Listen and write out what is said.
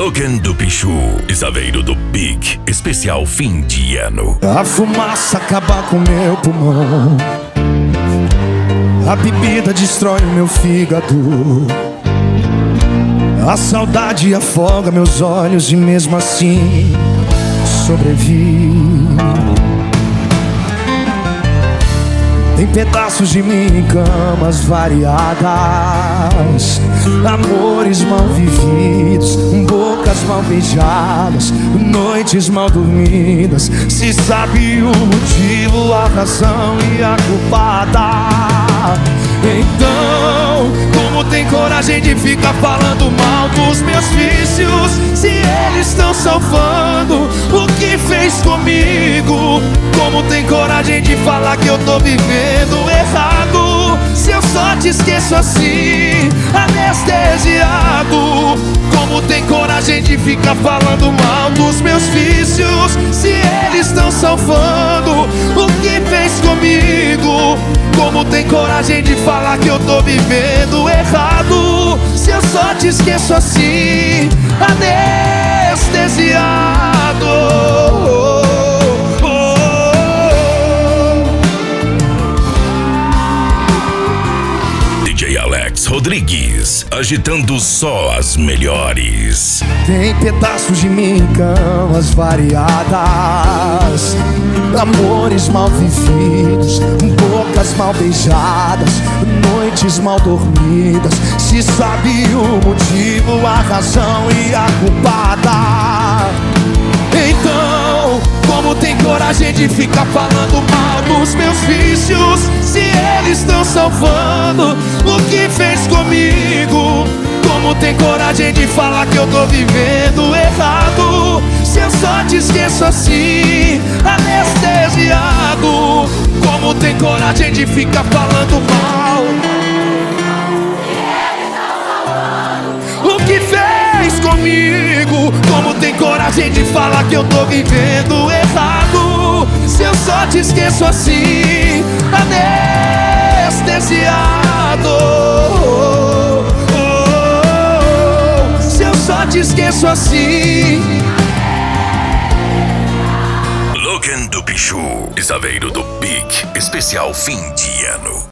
Logan do Pichu e Saveiro do Big, especial fim de ano. A fumaça acaba com meu pulmão, a bebida destrói o meu fígado, a saudade afoga meus olhos e mesmo assim sobrevivi. Tem pedaços de mim em camas variadas, amores mal vividos, bocas mal beijadas, noites mal dormidas. Se sabe o motivo, a razão e a culpada, então como tem coragem de ficar falando mal dos meus vícios, se eles estão salvando o que fez comigo? Como tem coragem de falar que eu tô vivendo errado, se eu só te esqueço assim, anestesiado? Como tem coragem de ficar falando mal dos meus vícios, se eles estão salvando o que fez comigo? Como tem coragem de falar que eu tô vivendo errado, se eu só te esqueço assim, anestesiado? DJ Alex Rodrigues, agitando só as melhores. Tem pedaços de mim em camas variadas, amores mal vividos, bocas mal beijadas, noites mal dormidas. Se sabe o motivo, a razão e a culpada, então como tem coragem de ficar falando mal dos meus vícios, se eles estão salvando o que fez comigo? Como tem coragem de falar que eu tô vivendo errado, se eu só te esqueço assim, anestesiado? Como tem coragem de ficar falando mal o que fez comigo? Como tem coragem de falar que eu tô vivendo errado, se eu só te esqueço assim, anestesiado? Se eu só te esqueço assim. Logan do Pichu e Saveiro do Big, especial fim de ano.